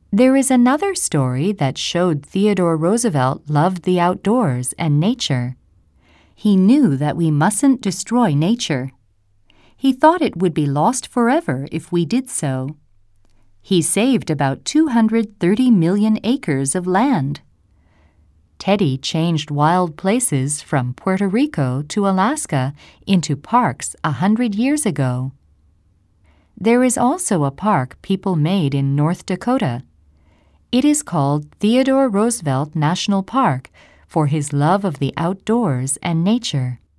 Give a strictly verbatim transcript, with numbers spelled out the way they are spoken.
There is another story that showed Theodore Roosevelt loved the outdoors and nature. He knew that we mustn't destroy nature. He thought it would be lost forever if we did so. He saved about two hundred thirty million acres of land. Teddy changed wild places from Puerto Rico to Alaska into parks a hundred years ago. There is also a park people made in North Dakota. It is called Theodore Roosevelt National Park for his love of the outdoors and nature.